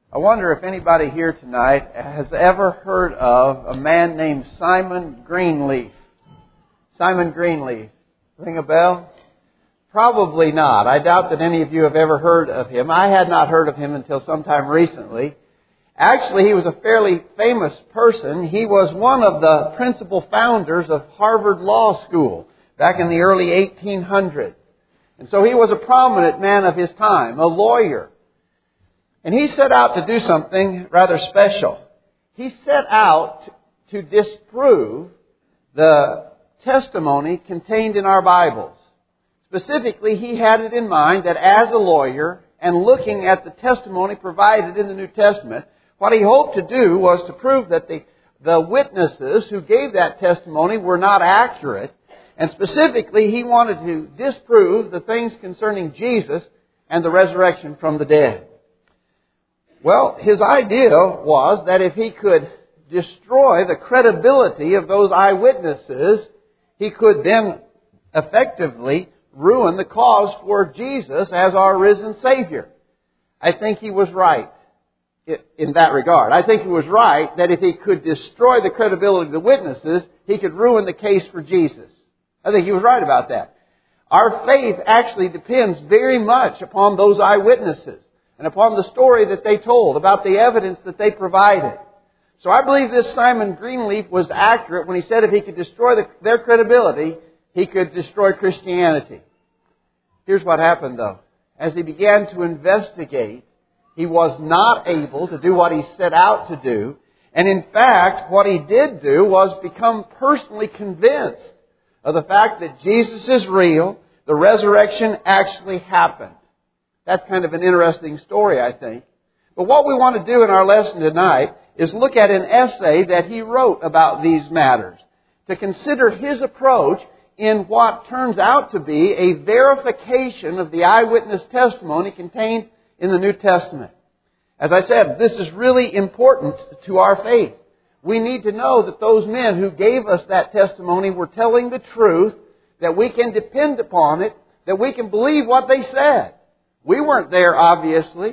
I wonder if anybody here tonight has ever heard of a man named Simon Greenleaf. Simon Greenleaf. Ring a bell? Probably not. I doubt that any of you have ever heard of him. I had not heard of him until sometime recently. Actually, he was a fairly famous person. He was one of the principal founders of Harvard Law School back in the early 1800s. And so he was a prominent man of his time, a lawyer. And he set out to do something rather special. He set out to disprove the testimony contained in our Bibles. Specifically, he had it in mind that as a lawyer and looking at the testimony provided in the New Testament, what he hoped to do was to prove that the witnesses who gave that testimony were not accurate. And specifically, he wanted to disprove the things concerning Jesus and the resurrection from the dead. Well, his idea was that if he could destroy the credibility of those eyewitnesses, he could then effectively ruin the cause for Jesus as our risen Savior. I think he was right in that regard. I think he was right that if he could destroy the credibility of the witnesses, he could ruin the case for Jesus. I think he was right about that. Our faith actually depends very much upon those eyewitnesses and upon the story that they told, about the evidence that they provided. So I believe this Simon Greenleaf was accurate when he said if he could destroy their credibility, he could destroy Christianity. Here's what happened though. As he began to investigate, he was not able to do what he set out to do. And in fact, what he did do was become personally convinced of the fact that Jesus is real, the resurrection actually happened. That's kind of an interesting story, I think. But what we want to do in our lesson tonight is look at an essay that he wrote about these matters, to consider his approach in what turns out to be a verification of the eyewitness testimony contained in the New Testament. As I said, this is really important to our faith. We need to know that those men who gave us that testimony were telling the truth, that we can depend upon it, that we can believe what they said. We weren't there, obviously.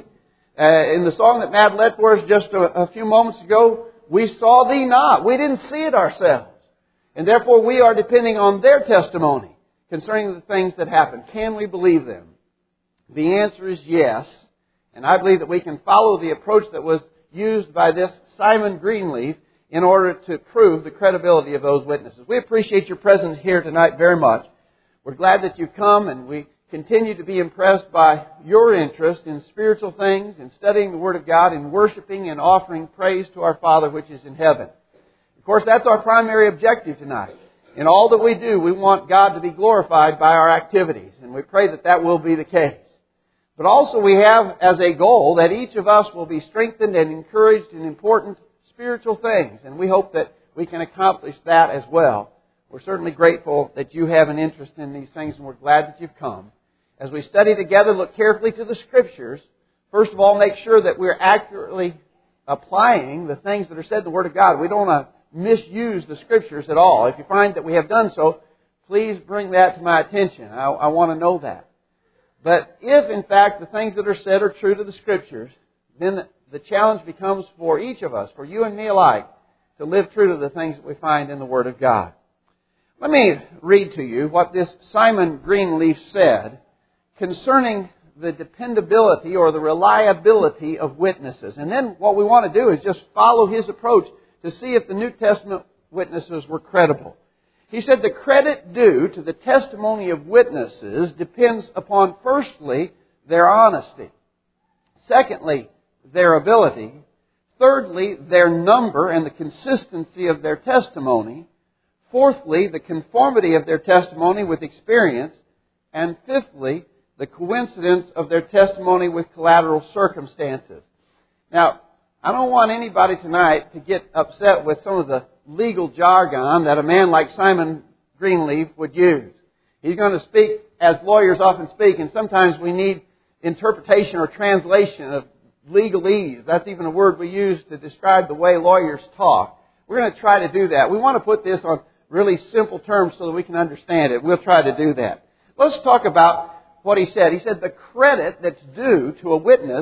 In the song that Matt led for us just a few moments ago, we saw thee not. We didn't see it ourselves. And therefore we are depending on their testimony concerning the things that happened. Can we believe them? The answer is yes. And I believe that we can follow the approach that was used by this Simon Greenleaf in order to prove the credibility of those witnesses. We appreciate your presence here tonight very much. We're glad that you've come, and we continue to be impressed by your interest in spiritual things, in studying the Word of God, in worshiping and offering praise to our Father which is in heaven. Of course, that's our primary objective tonight. In all that we do, we want God to be glorified by our activities, and we pray that that will be the case. But also we have as a goal that each of us will be strengthened and encouraged in important spiritual things, and we hope that we can accomplish that as well. We're certainly grateful that you have an interest in these things, and we're glad that you've come. As we study together, look carefully to the Scriptures. First of all, make sure that we're accurately applying the things that are said in the Word of God. We don't want to misuse the Scriptures at all. If you find that we have done so, please bring that to my attention. I want to know that. But if, in fact, the things that are said are true to the Scriptures, then the challenge becomes for each of us, for you and me alike, to live true to the things that we find in the Word of God. Let me read to you what this Simon Greenleaf said concerning the dependability or the reliability of witnesses. And then what we want to do is just follow his approach to see if the New Testament witnesses were credible. He said the credit due to the testimony of witnesses depends upon, firstly, their honesty. Secondly, their ability. Thirdly, their number and the consistency of their testimony. Fourthly, the conformity of their testimony with experience. And fifthly, the coincidence of their testimony with collateral circumstances. Now, I don't want anybody tonight to get upset with some of the legal jargon that a man like Simon Greenleaf would use. He's going to speak as lawyers often speak, and sometimes we need interpretation or translation of legalese. That's even a word we use to describe the way lawyers talk. We're going to try to do that. We want to put this on really simple terms so that we can understand it. We'll try to do that. Let's talk about what he said. He said the credit that's due to a witness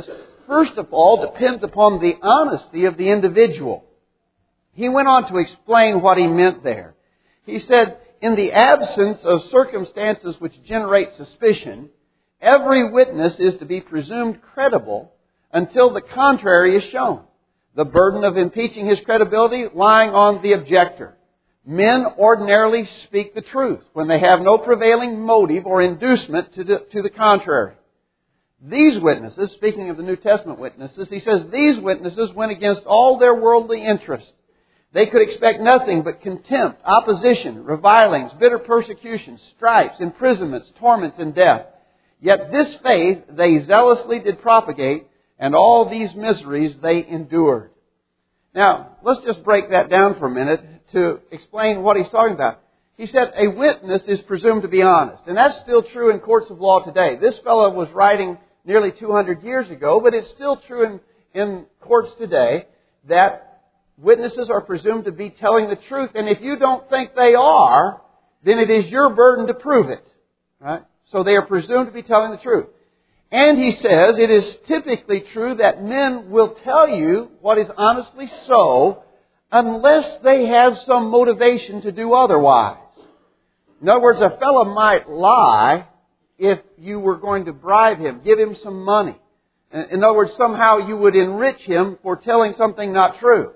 first of all, depends upon the honesty of the individual. He went on to explain what he meant there. He said, in the absence of circumstances which generate suspicion, every witness is to be presumed credible until the contrary is shown. The burden of impeaching his credibility lying on the objector. Men ordinarily speak the truth when they have no prevailing motive or inducement to the contrary. These witnesses, speaking of the New Testament witnesses, he says these witnesses went against all their worldly interests. They could expect nothing but contempt, opposition, revilings, bitter persecutions, stripes, imprisonments, torments, and death. Yet this faith they zealously did propagate, and all these miseries they endured. Now, let's just break that down for a minute to explain what he's talking about. He said a witness is presumed to be honest. And that's still true in courts of law today. This fellow was writing nearly 200 years ago, but it's still true in courts today that witnesses are presumed to be telling the truth. And if you don't think they are, then it is your burden to prove it. Right? So they are presumed to be telling the truth. And he says it is typically true that men will tell you what is honestly so unless they have some motivation to do otherwise. In other words, a fellow might lie if you were going to bribe him, give him some money. In other words, somehow you would enrich him for telling something not true.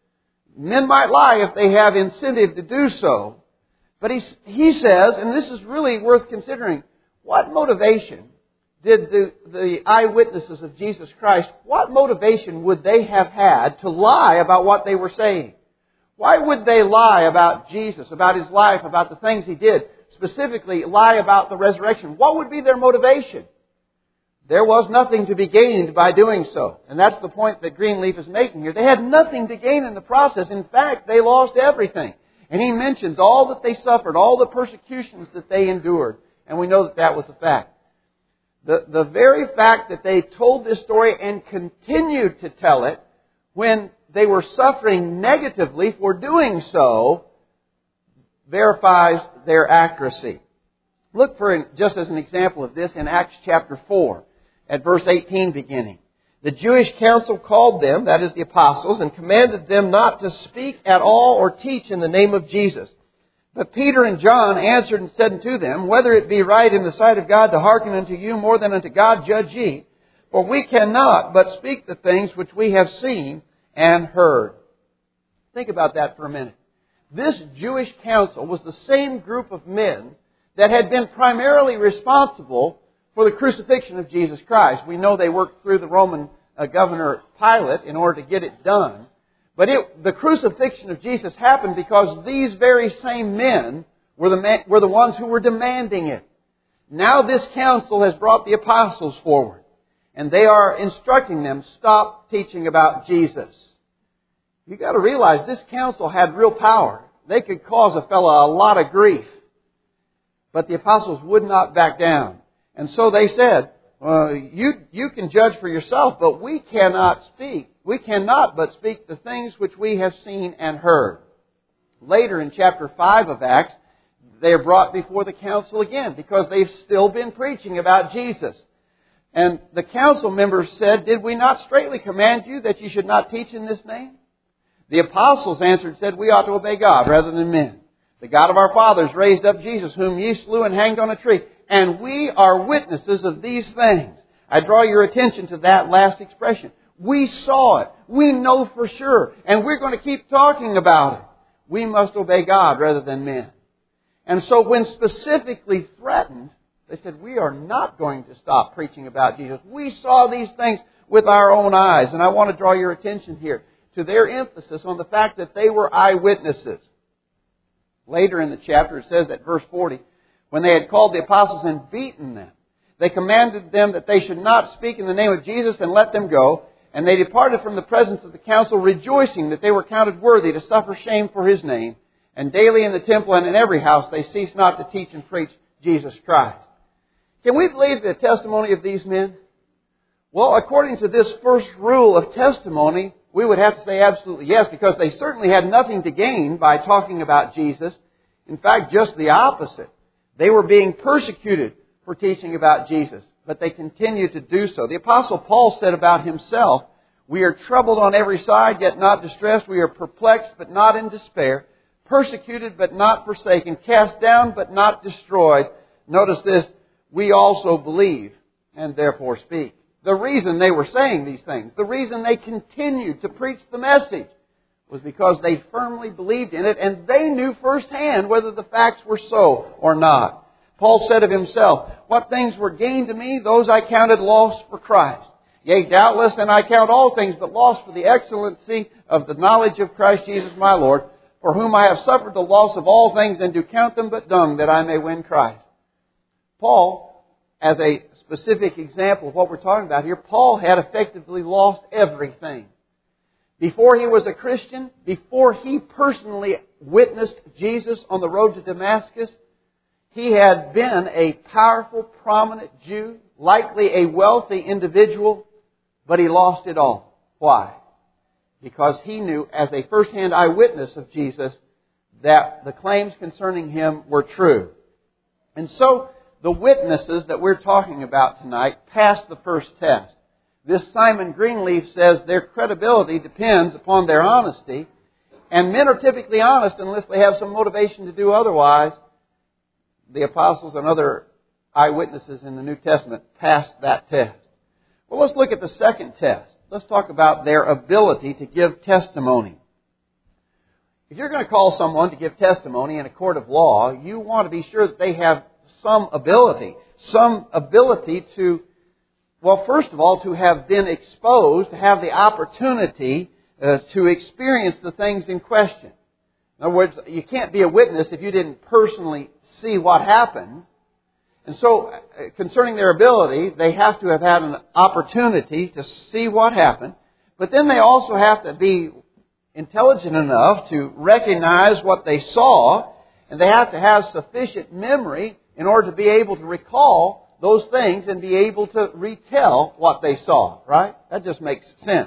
Men might lie if they have incentive to do so. But he says, and this is really worth considering, what motivation did the eyewitnesses of Jesus Christ, what motivation would they have had to lie about what they were saying? Why would they lie about Jesus, about His life, about the things He did? Specifically, lie about the resurrection. What would be their motivation? There was nothing to be gained by doing so. And that's the point that Greenleaf is making here. They had nothing to gain in the process. In fact, they lost everything. And he mentions all that they suffered, all the persecutions that they endured. And we know that that was the fact. The very fact that they told this story and continued to tell it when they were suffering negatively for doing so verifies their accuracy. Look for, just as an example of this, in Acts chapter 4, at verse 18 beginning. The Jewish council called them, that is the apostles, and commanded them not to speak at all or teach in the name of Jesus. But Peter and John answered and said unto them, whether it be right in the sight of God to hearken unto you more than unto God, judge ye. For we cannot but speak the things which we have seen and heard. Think about that for a minute. This Jewish council was the same group of men that had been primarily responsible for the crucifixion of Jesus Christ. We know they worked through the Roman governor Pilate in order to get it done. But the crucifixion of Jesus happened because these very same men were the ones who were demanding it. Now this council has brought the apostles forward, and they are instructing them, stop teaching about Jesus. You've got to realize this council had real power. They could cause a fellow a lot of grief. But the apostles would not back down. And so they said, you can judge for yourself, but we cannot speak. We cannot but speak the things which we have seen and heard. Later in chapter 5 of Acts, they are brought before the council again because they've still been preaching about Jesus. And the council members said, did we not straitly command you that you should not teach in this name? The apostles answered and said, we ought to obey God rather than men. The God of our fathers raised up Jesus, whom ye slew and hanged on a tree. And we are witnesses of these things. I draw your attention to that last expression. We saw it. We know for sure. And we're going to keep talking about it. We must obey God rather than men. And so when specifically threatened, they said, we are not going to stop preaching about Jesus. We saw these things with our own eyes. And I want to draw your attention here to their emphasis on the fact that they were eyewitnesses. Later in the chapter, it says at verse 40, when they had called the apostles and beaten them, they commanded them that they should not speak in the name of Jesus and let them go. And they departed from the presence of the council, rejoicing that they were counted worthy to suffer shame for His name. And daily in the temple and in every house they ceased not to teach and preach Jesus Christ. Can we believe the testimony of these men? Well, according to this first rule of testimony, we would have to say absolutely yes, because they certainly had nothing to gain by talking about Jesus. In fact, just the opposite. They were being persecuted for teaching about Jesus. but they continue to do so. The Apostle Paul said about himself, "We are troubled on every side, yet not distressed. We are perplexed, but not in despair. Persecuted, but not forsaken. Cast down, but not destroyed." Notice this, "We also believe, and therefore speak." The reason they were saying these things, the reason they continued to preach the message, was because they firmly believed in it, and they knew firsthand whether the facts were so or not. Paul said of himself, "What things were gained to me, those I counted loss for Christ. Yea, doubtless, and I count all things but loss for the excellency of the knowledge of Christ Jesus my Lord, for whom I have suffered the loss of all things, and do count them but dung, that I may win Christ." Paul, as a specific example of what we're talking about here, Paul had effectively lost everything. Before he was a Christian, before he personally witnessed Jesus on the road to Damascus, he had been a powerful, prominent Jew, likely a wealthy individual, but he lost it all. Why? Because he knew, as a first-hand eyewitness of Jesus, that the claims concerning him were true. And so, the witnesses that we're talking about tonight passed the first test. This Simon Greenleaf says their credibility depends upon their honesty, and men are typically honest unless they have some motivation to do otherwise. The apostles and other eyewitnesses in the New Testament passed that test. Well, let's look at the second test. Let's talk about their ability to give testimony. If you're going to call someone to give testimony in a court of law, you want to be sure that they have some ability to, well, first of all, to have been exposed, to have the opportunity to experience the things in question. In other words, you can't be a witness if you didn't personally see what happened. And so, concerning their ability, they have to have had an opportunity to see what happened. But then they also have to be intelligent enough to recognize what they saw, and they have to have sufficient memory in order to be able to recall those things and be able to retell what they saw, right? That just makes sense.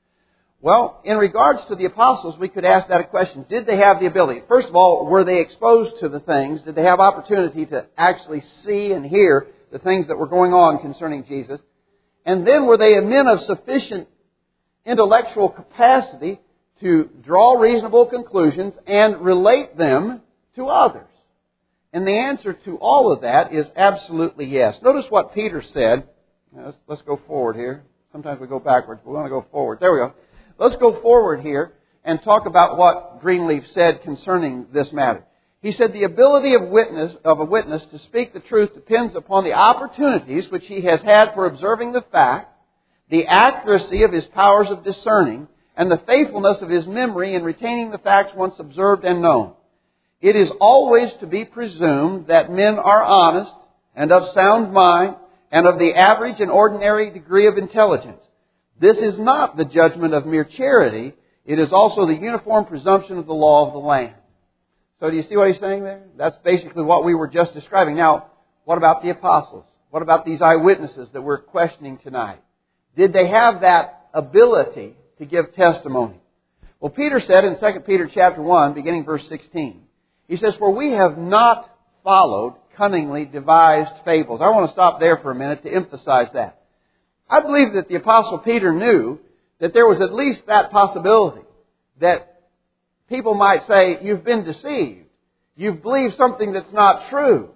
Well, in regards to the apostles, we could ask that a question. Did they have the ability? First of all, were they exposed to the things? Did they have opportunity to actually see and hear the things that were going on concerning Jesus? And then were they men of sufficient intellectual capacity to draw reasonable conclusions and relate them to others? And the answer to all of that is absolutely yes. Notice what Peter said. Let's go forward here. Sometimes we go backwards, but we want to go forward. There we go. Let's go forward here and talk about what Greenleaf said concerning this matter. He said, "The ability of a witness to speak the truth depends upon the opportunities which he has had for observing the fact, the accuracy of his powers of discerning, and the faithfulness of his memory in retaining the facts once observed and known. It is always to be presumed that men are honest and of sound mind and of the average and ordinary degree of intelligence. This is not the judgment of mere charity. It is also the uniform presumption of the law of the land." So do you see what he's saying there? That's basically what we were just describing. Now, what about the apostles? What about these eyewitnesses that we're questioning tonight? Did they have that ability to give testimony? Well, Peter said in 2 Peter chapter 1, beginning verse 16, he says, "For we have not followed cunningly devised fables." I want to stop there for a minute to emphasize that. I believe that the Apostle Peter knew that there was at least that possibility that people might say, "You've been deceived. You've believed something that's not true."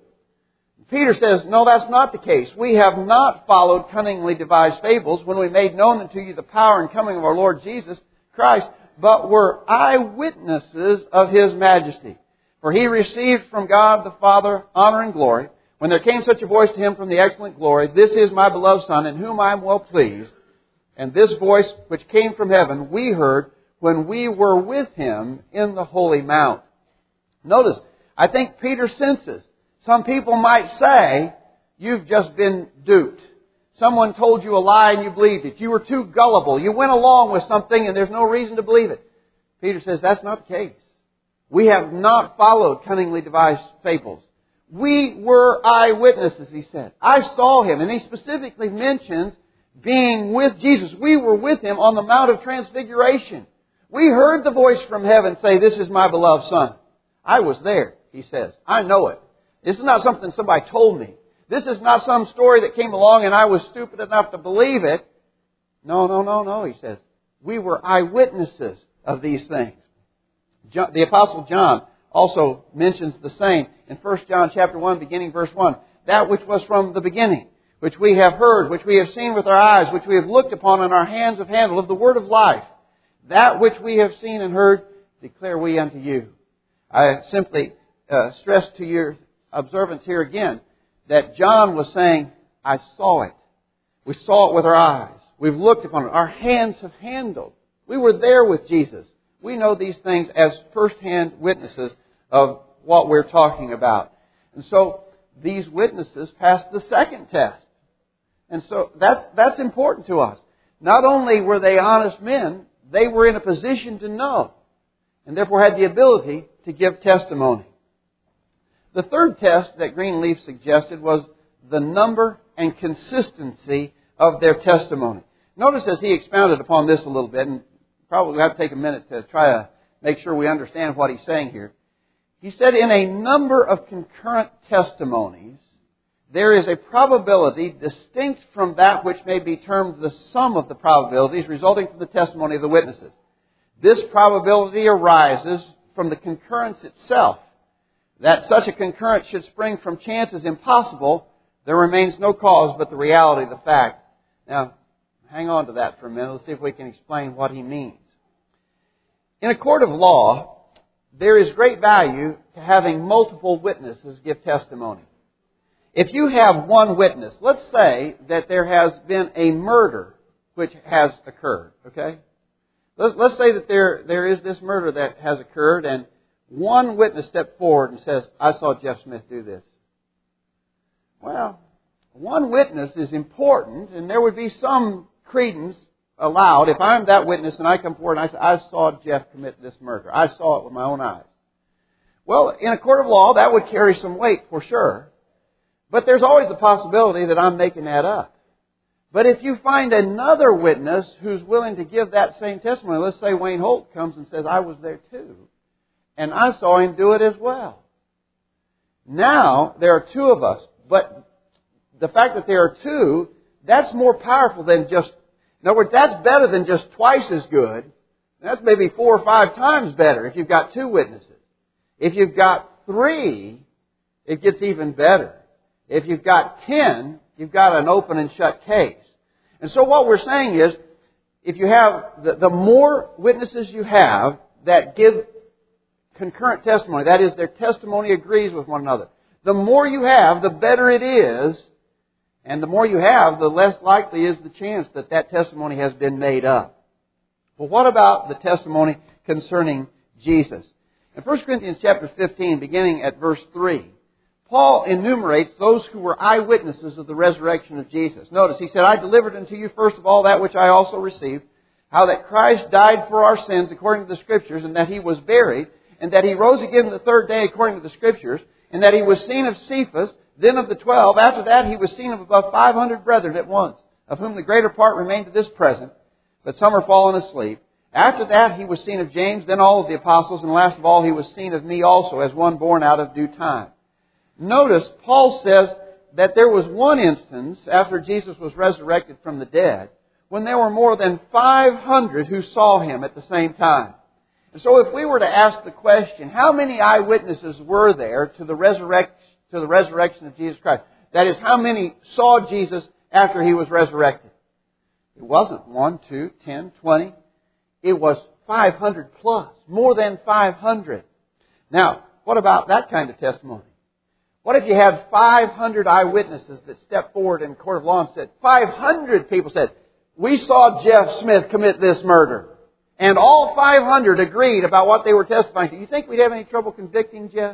Peter says, "No, that's not the case. We have not followed cunningly devised fables when we made known unto you the power and coming of our Lord Jesus Christ, but were eyewitnesses of His majesty. For He received from God the Father honor and glory, when there came such a voice to Him from the excellent glory, This is my beloved Son, in whom I am well pleased. And this voice which came from heaven we heard when we were with Him in the holy mount." Notice, I think Peter senses. Some people might say, "You've just been duped. Someone told you a lie and you believed it. You were too gullible. You went along with something and there's no reason to believe it." Peter says that's not the case. We have not followed cunningly devised fables. We were eyewitnesses, he said. I saw Him. And he specifically mentions being with Jesus. We were with Him on the Mount of Transfiguration. We heard the voice from heaven say, "This is my beloved Son." I was there, he says. I know it. This is not something somebody told me. This is not some story that came along and I was stupid enough to believe it. No, he says. We were eyewitnesses of these things. The Apostle John also mentions the same in 1 John chapter 1, beginning verse 1. That which was from the beginning, which we have heard, which we have seen with our eyes, which we have looked upon, and our hands have handled, of the word of life. That which we have seen and heard, declare we unto you. I simply stress to your observance here again that John was saying, I saw it. We saw it with our eyes. We've looked upon it. Our hands have handled. We were there with Jesus. We know these things as first-hand witnesses of what we're talking about. And so these witnesses passed the second test. And so that's important to us. Not only were they honest men, they were in a position to know, and therefore had the ability to give testimony. The third test that Greenleaf suggested was the number and consistency of their testimony. Notice as he expounded upon this a little bit, and probably we'll have to take a minute to try to make sure we understand what he's saying here. He said, in a number of concurrent testimonies, there is a probability distinct from that which may be termed the sum of the probabilities resulting from the testimony of the witnesses. This probability arises from the concurrence itself. That such a concurrence should spring from chance is impossible. There remains no cause but the reality of the fact. Now, hang on to that for a minute. Let's see if we can explain what he means. In a court of law, there is great value to having multiple witnesses give testimony. If you have one witness, let's say that there has been a murder which has occurred, okay? Let's say that there is this murder that has occurred and one witness stepped forward and says, I saw Jeff Smith do this. Well, one witness is important and there would be some credence allowed if I'm that witness and I come forward and I say, I saw Jeff commit this murder. I saw it with my own eyes. Well, in a court of law, that would carry some weight for sure. But there's always the possibility that I'm making that up. But if you find another witness who's willing to give that same testimony, let's say Wayne Holt comes and says, I was there too, and I saw him do it as well. Now, there are two of us, but the fact that there are two, that's more powerful than just, in other words, that's better than just twice as good. That's maybe 4 or 5 times better if you've got 2 witnesses. If you've got 3, it gets even better. If you've got 10, you've got an open and shut case. And so what we're saying is, if you have, the more witnesses you have that give concurrent testimony, that is, their testimony agrees with one another, the more you have, the better it is, and the more you have, the less likely is the chance that that testimony has been made up. Well, what about the testimony concerning Jesus? In 1 Corinthians chapter 15, beginning at verse 3, Paul enumerates those who were eyewitnesses of the resurrection of Jesus. Notice, he said, I delivered unto you first of all that which I also received, how that Christ died for our sins according to the Scriptures, and that He was buried, and that He rose again the third day according to the Scriptures, and that He was seen of Cephas, then of the 12. After that He was seen of above 500 brethren at once, of whom the greater part remain to this present, but some are fallen asleep. After that He was seen of James, then all of the apostles, and last of all He was seen of me also, as one born out of due time. Notice, Paul says that there was one instance after Jesus was resurrected from the dead when there were more than 500 who saw Him at the same time. And so if we were to ask the question, how many eyewitnesses were there to the resurrection of Jesus Christ? That is, how many saw Jesus after He was resurrected? It wasn't 1, 2, 10, 20. It was 500 plus, more than 500. Now, what about that kind of testimony? What if you had 500 eyewitnesses that stepped forward in a court of law and said, 500 people said, we saw Jeff Smith commit this murder. And all 500 agreed about what they were testifying to. You think we'd have any trouble convicting Jeff?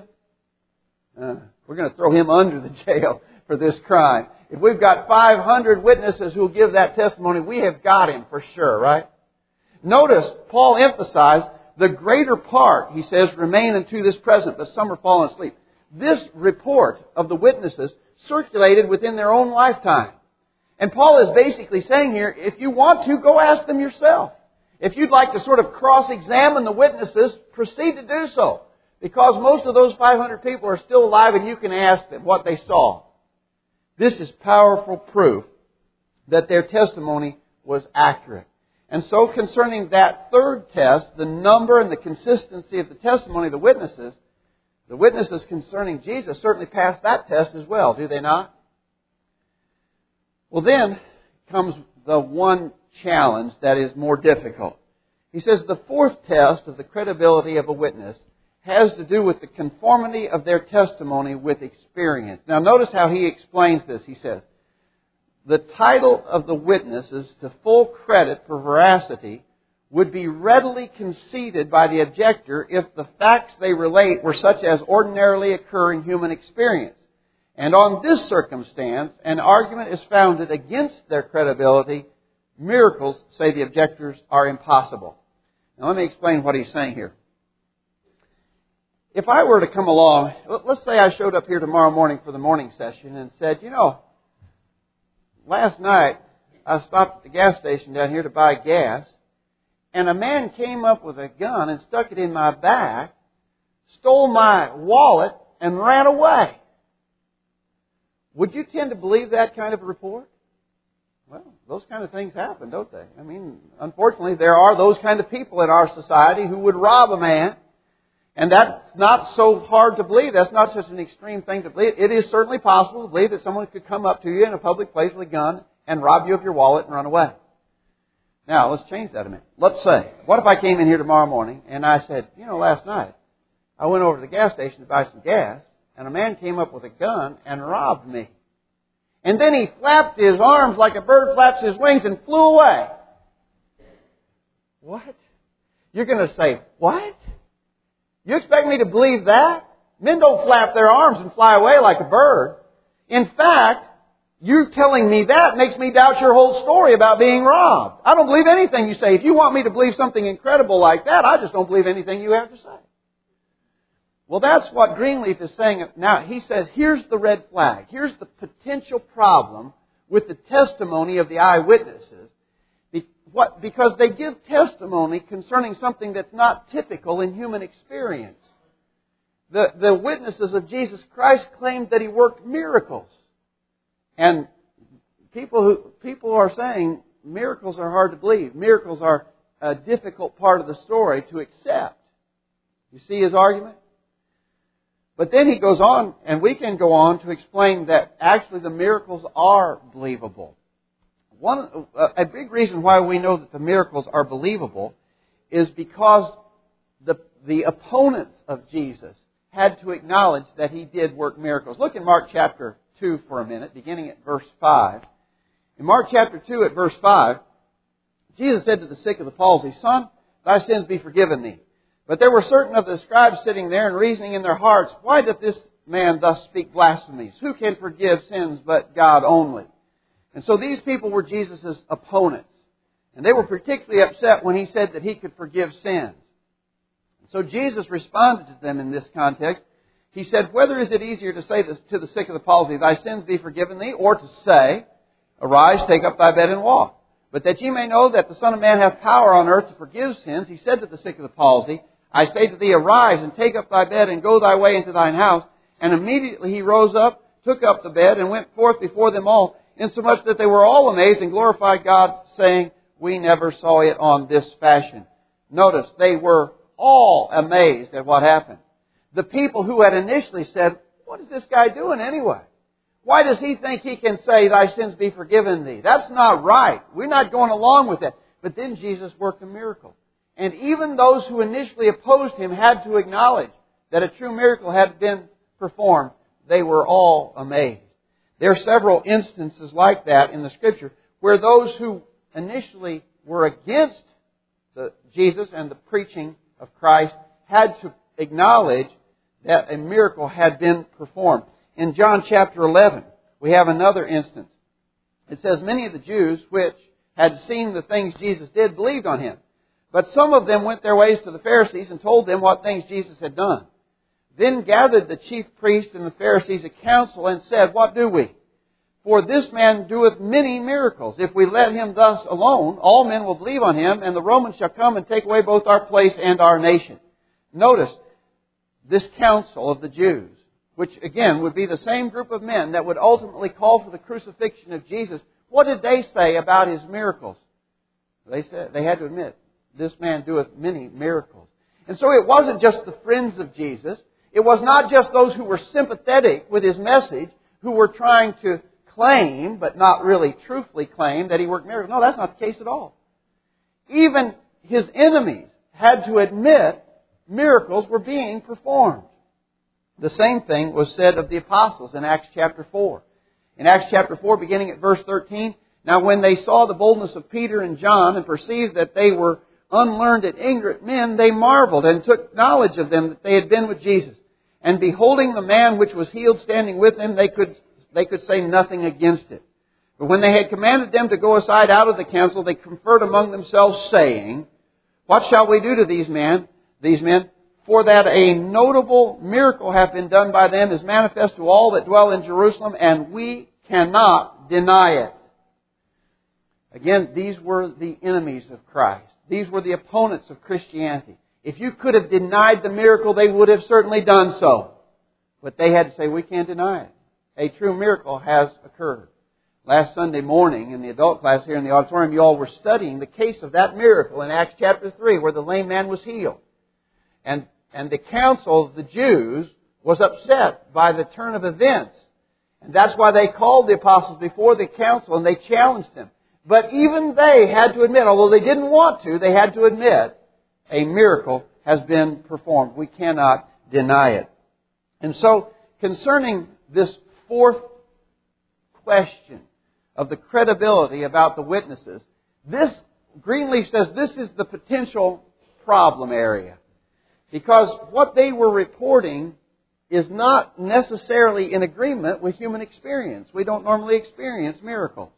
We're going to throw him under the jail for this crime. If we've got 500 witnesses who will give that testimony, we have got him for sure, right? Notice, Paul emphasized the greater part, he says, remain unto this present, but some are fallen asleep. This report of the witnesses circulated within their own lifetime. And Paul is basically saying here, if you want to, go ask them yourself. If you'd like to sort of cross-examine the witnesses, proceed to do so. Because most of those 500 people are still alive and you can ask them what they saw. This is powerful proof that their testimony was accurate. And so concerning that third test, the number and the consistency of the testimony of the witnesses concerning Jesus certainly passed that test as well, do they not? Well, then comes the one challenge that is more difficult. He says the fourth test of the credibility of a witness has to do with the conformity of their testimony with experience. Now notice how he explains this. He says, the title of the witnesses to full credit for veracity would be readily conceded by the objector if the facts they relate were such as ordinarily occur in human experience. And on this circumstance, an argument is founded against their credibility. Miracles, say the objectors, are impossible. Now let me explain what he's saying here. If I were to come along, let's say I showed up here tomorrow morning for the morning session and said, last night I stopped at the gas station down here to buy gas, and a man came up with a gun and stuck it in my back, stole my wallet, and ran away. Would you tend to believe that kind of a report? Well, those kind of things happen, don't they? I mean, unfortunately, there are those kind of people in our society who would rob a man. And that's not so hard to believe. That's not such an extreme thing to believe. It is certainly possible to believe that someone could come up to you in a public place with a gun and rob you of your wallet and run away. Now, let's change that a minute. Let's say, what if I came in here tomorrow morning and I said, last night I went over to the gas station to buy some gas, and a man came up with a gun and robbed me. And then he flapped his arms like a bird flaps his wings and flew away. What? You're going to say, what? You expect me to believe that? Men don't flap their arms and fly away like a bird. In fact, you telling me that makes me doubt your whole story about being robbed. I don't believe anything you say. If you want me to believe something incredible like that, I just don't believe anything you have to say. Well, that's what Greenleaf is saying. Now, he says, here's the red flag. Here's the potential problem with the testimony of the eyewitnesses. Because they give testimony concerning something that's not typical in human experience. The witnesses of Jesus Christ claimed that He worked miracles. And people are saying miracles are hard to believe. Miracles are a difficult part of the story to accept. You see his argument? But then he goes on, and we can go on to explain that actually the miracles are believable. A big reason why we know that the miracles are believable is because the opponents of Jesus had to acknowledge that He did work miracles. Look in Mark chapter 2 for a minute, beginning at verse 5. In Mark chapter 2 at verse 5, Jesus said to the sick of the palsy, "Son, thy sins be forgiven thee." But there were certain of the scribes sitting there and reasoning in their hearts, "Why doth this man thus speak blasphemies? Who can forgive sins but God only?" And so these people were Jesus' opponents. And they were particularly upset when He said that He could forgive sins. So Jesus responded to them in this context. He said, "Whether is it easier to say this to the sick of the palsy, thy sins be forgiven thee, or to say, arise, take up thy bed and walk? But that ye may know that the Son of Man hath power on earth to forgive sins, He said to the sick of the palsy, I say to thee, arise and take up thy bed and go thy way into thine house. And immediately he rose up, took up the bed, and went forth before them all, insomuch that they were all amazed and glorified God, saying, we never saw it on this fashion." Notice, they were all amazed at what happened. The people who had initially said, what is this guy doing anyway? Why does he think he can say, thy sins be forgiven thee? That's not right. We're not going along with that. But then Jesus worked a miracle. And even those who initially opposed Him had to acknowledge that a true miracle had been performed. They were all amazed. There are several instances like that in the Scripture where those who initially were against Jesus and the preaching of Christ had to acknowledge that a miracle had been performed. In John chapter 11, we have another instance. It says, many of the Jews which had seen the things Jesus did believed on Him. But some of them went their ways to the Pharisees and told them what things Jesus had done. Then gathered the chief priests and the Pharisees a council and said, what do we? For this man doeth many miracles. If we let him thus alone, all men will believe on him, and the Romans shall come and take away both our place and our nation. Notice, this council of the Jews which again would be the same group of men that would ultimately call for the crucifixion of Jesus, what did they say about His miracles? They said, they had to admit, this man doeth many miracles. And so it wasn't just the friends of Jesus. It was not just those who were sympathetic with His message, who were trying to claim, but not really truthfully claim, that He worked miracles. No, that's not the case at all. Even His enemies had to admit miracles were being performed. The same thing was said of the apostles in Acts chapter 4. In Acts chapter 4, beginning at verse 13, now when they saw the boldness of Peter and John and perceived that they were unlearned and ignorant men, they marveled and took knowledge of them that they had been with Jesus. And beholding the man which was healed standing with them, they could say nothing against it. But when they had commanded them to go aside out of the council, they conferred among themselves, saying, what shall we do to these men? For that a notable miracle hath been done by them is manifest to all that dwell in Jerusalem, and we cannot deny it. Again, these were the enemies of Christ. These were the opponents of Christianity. If you could have denied the miracle, they would have certainly done so. But they had to say, we can't deny it. A true miracle has occurred. Last Sunday morning in the adult class here in the auditorium, you all were studying the case of that miracle in Acts chapter 3 where the lame man was healed. And the council of the Jews was upset by the turn of events. And that's why they called the apostles before the council and they challenged them. But even they had to admit, although they didn't want to, they had to admit a miracle has been performed. We cannot deny it. And so, concerning this fourth question of the credibility about the witnesses, Greenleaf says this is the potential problem area. Because what they were reporting is not necessarily in agreement with human experience. We don't normally experience miracles.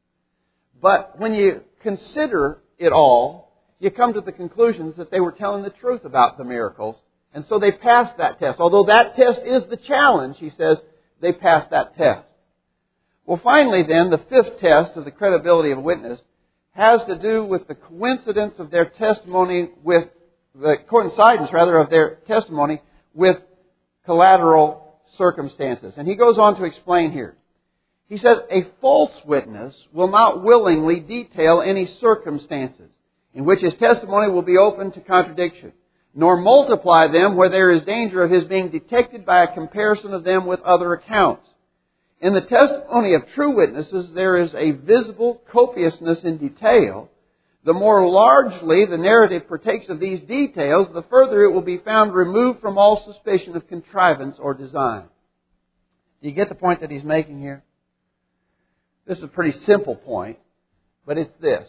But when you consider it all, you come to the conclusions that they were telling the truth about the miracles. And so they passed that test. Although that test is the challenge, he says, they passed that test. Well, finally then, the fifth test of the credibility of a witness has to do with the coincidence of their testimony with the coincidence, rather, of their testimony with collateral circumstances. And he goes on to explain here. He says, a false witness will not willingly detail any circumstances in which his testimony will be open to contradiction, nor multiply them where there is danger of his being detected by a comparison of them with other accounts. In the testimony of true witnesses, there is a visible copiousness in detail. The more largely the narrative partakes of these details, the further it will be found removed from all suspicion of contrivance or design. Do you get the point that he's making here? This is a pretty simple point, but it's this.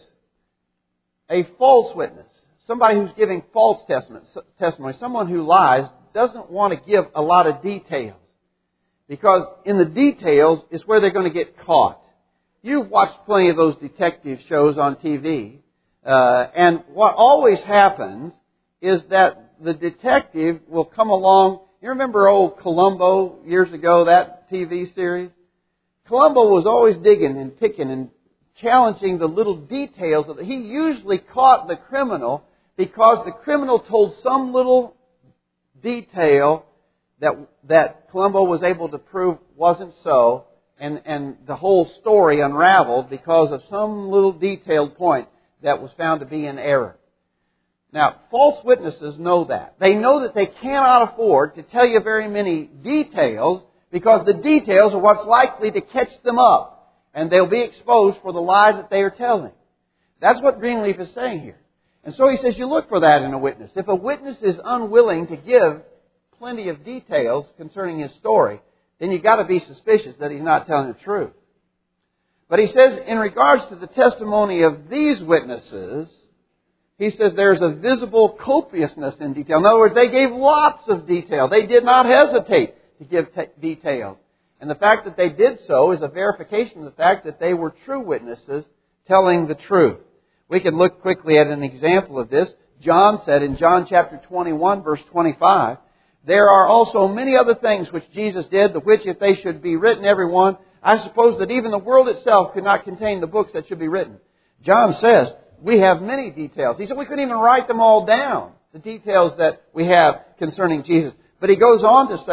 A false witness, somebody who's giving false testimony, someone who lies, doesn't want to give a lot of details. Because in the details is where they're going to get caught. You've watched plenty of those detective shows on TV. And what always happens is that the detective will come along. You remember old Columbo years ago, that TV series? Columbo was always digging and picking and challenging the little details of it. He usually caught the criminal because the criminal told some little detail that Columbo was able to prove wasn't so, and the whole story unraveled because of some little detailed point that was found to be in error. Now, false witnesses know that. They know that they cannot afford to tell you very many details because the details are what's likely to catch them up, and they'll be exposed for the lies that they are telling. That's what Greenleaf is saying here. And so he says you look for that in a witness. If a witness is unwilling to give plenty of details concerning his story, then you've got to be suspicious that he's not telling the truth. But he says, in regards to the testimony of these witnesses, he says there's a visible copiousness in detail. In other words, they gave lots of detail. They did not hesitate to give details. And the fact that they did so is a verification of the fact that they were true witnesses telling the truth. We can look quickly at an example of this. John said in John chapter 21, verse 25, there are also many other things which Jesus did, the which if they should be written every one, I suppose that even the world itself could not contain the books that should be written. John says, we have many details. He said we couldn't even write them all down, the details that we have concerning Jesus. But he goes on to say,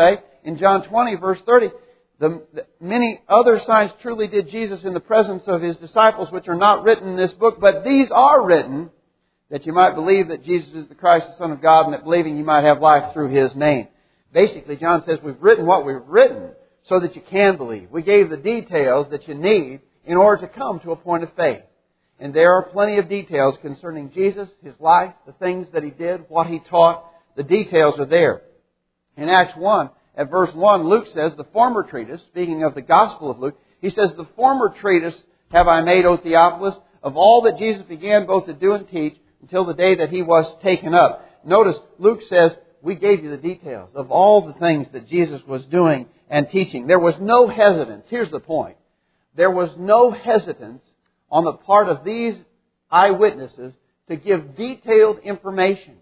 in John 20, verse 30, the many other signs truly did Jesus in the presence of His disciples, which are not written in this book, but these are written, that you might believe that Jesus is the Christ, the Son of God, and that believing you might have life through His name. Basically, John says we've written what we've written so that you can believe. We gave the details that you need in order to come to a point of faith. And there are plenty of details concerning Jesus, His life, the things that He did, what He taught. The details are there. In Acts 1, at verse 1, Luke says, the former treatise, speaking of the Gospel of Luke, he says, the former treatise have I made, O Theophilus, of all that Jesus began both to do and teach until the day that He was taken up. Notice, Luke says, we gave you the details of all the things that Jesus was doing and teaching. There was no hesitance. Here's the point. There was no hesitance on the part of these eyewitnesses to give detailed information.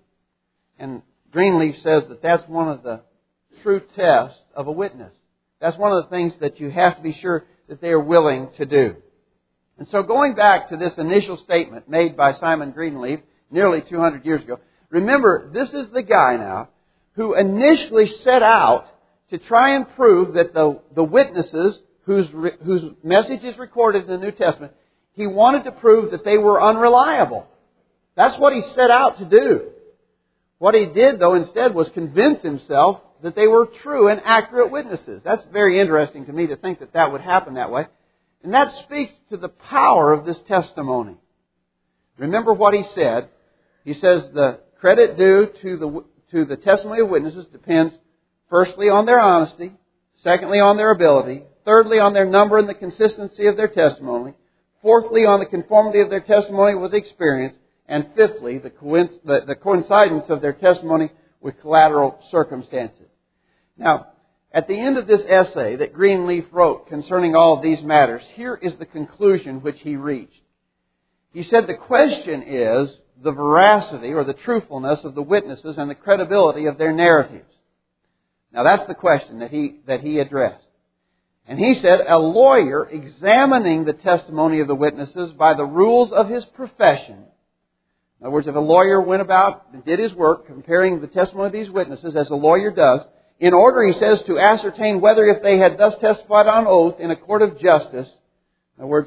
And Greenleaf says that that's one of the true tests of a witness. That's one of the things that you have to be sure that they are willing to do. And so going back to this initial statement made by Simon Greenleaf nearly 200 years ago, remember, this is the guy now who initially set out to try and prove that the witnesses whose message is recorded in the New Testament, he wanted to prove that they were unreliable. That's what he set out to do. What he did, though, instead was convince himself that they were true and accurate witnesses. That's very interesting to me to think that that would happen that way. And that speaks to the power of this testimony. Remember what he said. He says the credit due to the testimony of witnesses depends firstly on their honesty, secondly on their ability, thirdly on their number and the consistency of their testimony, fourthly on the conformity of their testimony with experience, and fifthly the coincidence of their testimony with collateral circumstances. Now, at the end of this essay that Greenleaf wrote concerning all of these matters, here is the conclusion which he reached. He said the question is the veracity or the truthfulness of the witnesses and the credibility of their narratives. Now that's the question that he addressed. And he said, a lawyer examining the testimony of the witnesses by the rules of his profession. In other words, if a lawyer went about and did his work comparing the testimony of these witnesses as a lawyer does, in order, he says, to ascertain whether if they had thus testified on oath in a court of justice, in other words,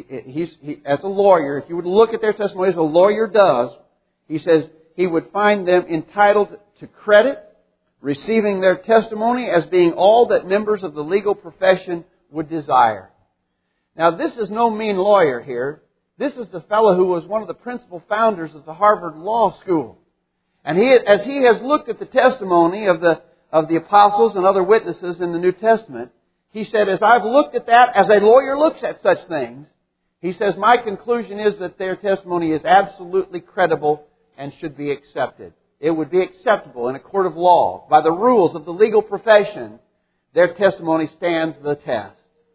as a lawyer, if you would look at their testimony as a lawyer does, he says he would find them entitled to credit, receiving their testimony as being all that members of the legal profession would desire. Now, this is no mean lawyer here. This is the fellow who was one of the principal founders of the Harvard Law School. And as he has looked at the testimony of the apostles and other witnesses in the New Testament, he said, as I've looked at that, as a lawyer looks at such things, he says, my conclusion is that their testimony is absolutely credible and should be accepted. It would be acceptable in a court of law. By the rules of the legal profession, their testimony stands the test.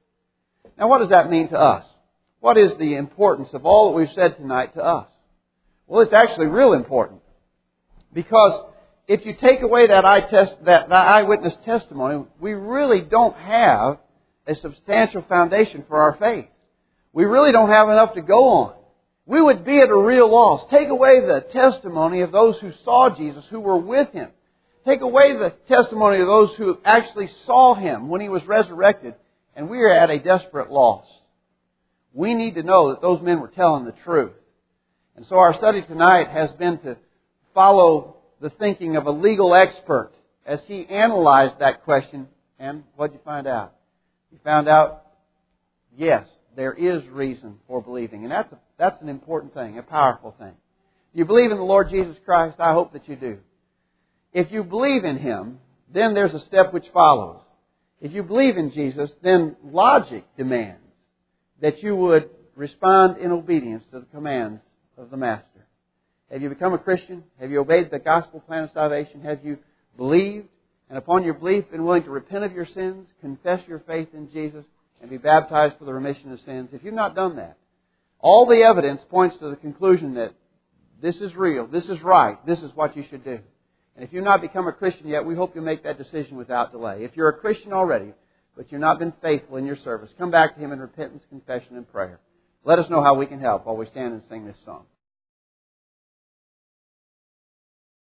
Now, what does that mean to us? What is the importance of all that we've said tonight to us? Well, it's actually real important. Because if you take away that eyewitness testimony, we really don't have a substantial foundation for our faith. We really don't have enough to go on. We would be at a real loss. Take away the testimony of those who saw Jesus, who were with Him. Take away the testimony of those who actually saw Him when He was resurrected, and we are at a desperate loss. We need to know that those men were telling the truth. And so our study tonight has been to follow the thinking of a legal expert as he analyzed that question. And what did you find out? You found out, yes, there is reason for believing. And that's an important thing, a powerful thing. You believe in the Lord Jesus Christ? I hope that you do. If you believe in Him, then there's a step which follows. If you believe in Jesus, then logic demands that you would respond in obedience to the commands of the Master. Have you become a Christian? Have you obeyed the gospel plan of salvation? Have you believed? And upon your belief, been willing to repent of your sins, confess your faith in Jesus, and be baptized for the remission of sins? If you've not done that, all the evidence points to the conclusion that this is real, this is right, this is what you should do. And if you've not become a Christian yet, we hope you'll make that decision without delay. If you're a Christian already, but you've not been faithful in your service, come back to Him in repentance, confession, and prayer. Let us know how we can help while we stand and sing this song.